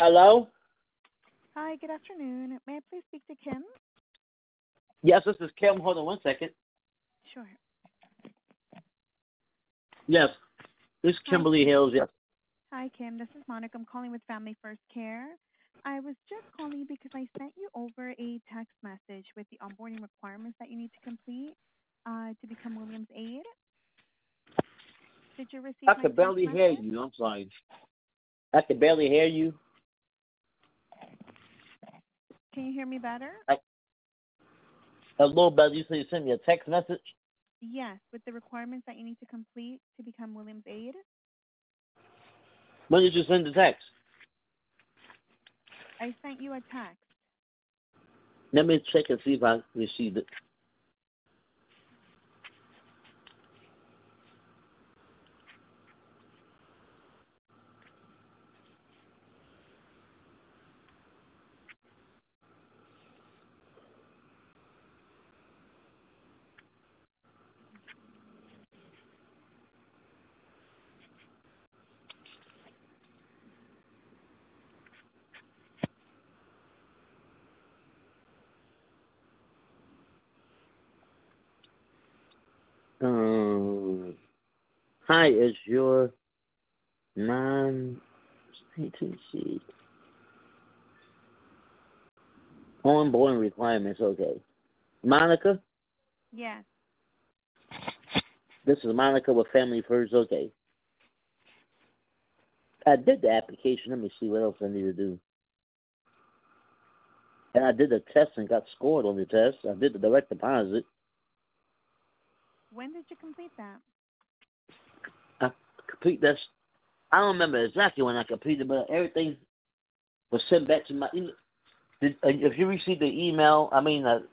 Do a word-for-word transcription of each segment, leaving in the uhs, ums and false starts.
Hello? Hi, good afternoon. May I please speak to Kim? Yes, this is Kim. Hold on one second. Sure. Yes, this is Hi, Kimberly Hills. Yes. hi, Kim. This is Monica. I'm calling with Family First Care. I was just calling because I sent you over a text message with the onboarding requirements that you need to complete uh, to become Williams Aid. Did you receive I my could text barely hear message? you. I'm sorry. I could barely hear you. Can you hear me better? I, a little better. You said you sent me a text message. Yes, with the requirements that you need to complete to become Williams Aid. When did you send the text? I sent you a text. Let me check and see if I received it. Um, hi, is your non A T C onboarding requirements okay? Monica, Yes. this is Monica with Family First. Okay, I did the application. Let me see what else I need to do. And I did the test and got scored on the test. I did the direct deposit. When did you complete that? I complete this. I don't remember exactly when I completed, but everything was sent back to my email. Did, uh, if you received the email, I mean, uh,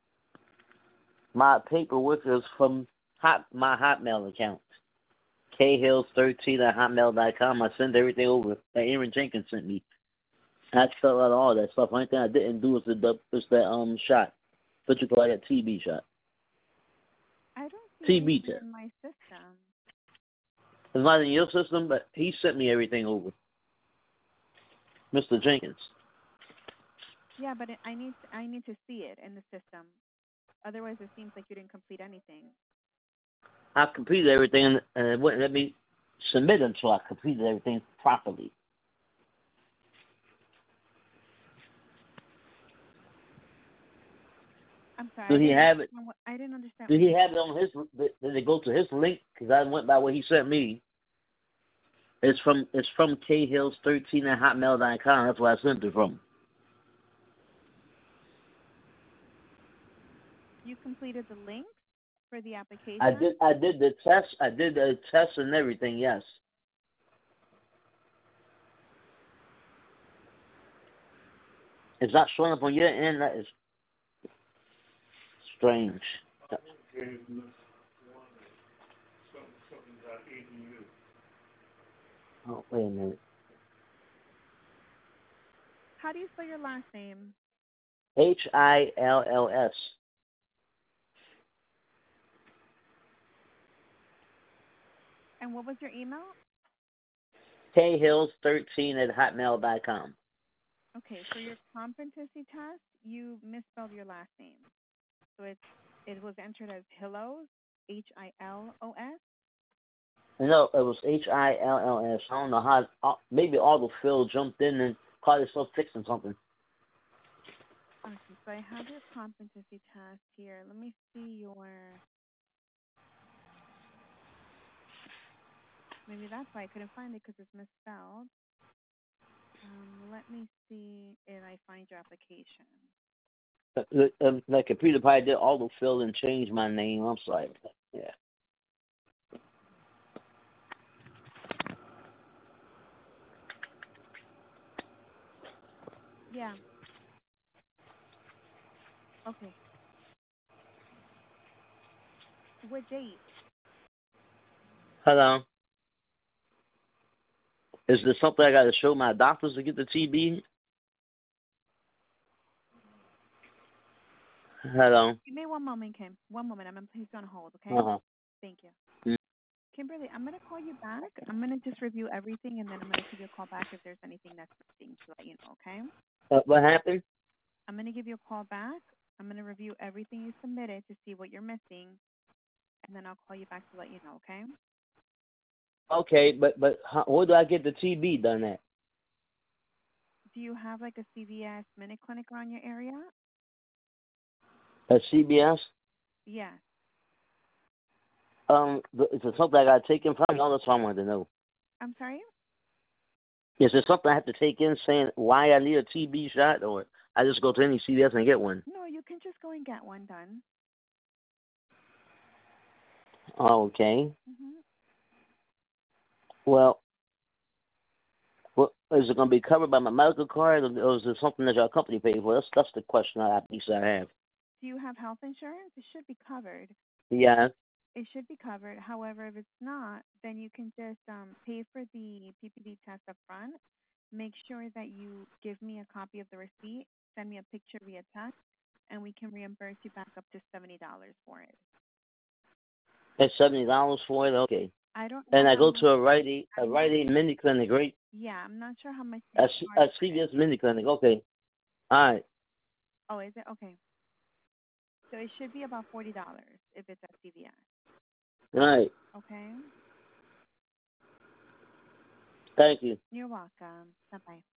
my paperwork is from hot my Hotmail account, k hills thirteen at hotmail dot com. I sent everything over that Aaron Jenkins sent me. I filled out all that stuff. Only thing I didn't do was the was that um shot, what you call that T B shot, I don't see T B anything test. in my system. It's not in your system, but he sent me everything over, Mister Jenkins. Yeah, but it, I need I need to see it in the system. Otherwise, it seems like you didn't complete anything. I completed everything, and it wouldn't let me submit until I completed everything properly. I'm sorry, Do I he didn't have it? understand what I didn't understand. Do he have it on his? Did it go to his link? Because I went by what he sent me. It's from it's from k hills thirteen at hotmail dot com. That's where I sent it from. You completed the links for the I application. did I did the test. I did the test and everything. Yes. It's not showing up on your end. That is strange. Oh, wait a minute. How do you spell your last name? H I L L S. And what was your email? k hills thirteen at hotmail dot com. Okay, for your competency test, you misspelled your last name. So it's it was entered as Hillos, H I L O S. No, it was H I L L S. I don't know how. Uh, maybe autofill jumped in and caught itself fixing something. Okay, so I have your competency test here. Let me see your. Maybe that's why I couldn't find it because it's misspelled. Um, let me see if I find your application. The, um, the computer probably did autofill and change my name. I'm sorry. Yeah. Yeah. Okay. What date? Hello. Is there something I got to show my doctors to get the T B? Hello. Give me one moment, Kim. One moment. I'm going to place you on hold, okay? Uh huh. Thank you. Kimberly, I'm gonna call you back. I'm gonna just review everything, and then I'm gonna give you a call back if there's anything that's missing to let you know. Okay? Uh, what happened? I'm gonna give you a call back. I'm gonna review everything you submitted to see what you're missing, and then I'll call you back to let you know. Okay? Okay, but but how, where do I get the T B done at? Do you have like a C V S minute clinic around your area? At C B S? Yes. Um, th- is it something I got to take in from? All that's what I wanted to know. I'm sorry? Is there something I have to take in saying why I need a T B shot, or I just go to any C V S and get one? No, you can just go and get one done. Okay. Mhm. Well, well, is it going to be covered by my medical card, or or is it something that your company pays for? That's that's the question I at least I have. Do you have health insurance? It should be covered. Yeah. It should be covered. However, if it's not, then you can just um, pay for the P P D test up front. Make sure that you give me a copy of the receipt, send me a picture via text, and we can reimburse you back up to seventy dollars for it. That's seventy dollars for it. Okay. I don't know And I how go much. to a Rite Aid, a I'm Rite not. Aid mini clinic, right? Yeah, I'm not sure how much A, they C- charge a for it. C V S mini clinic. Okay. All right. Oh, is it okay? So it should be about forty dollars if it's at C V S. All right. Okay. Thank you. You're welcome. Bye bye.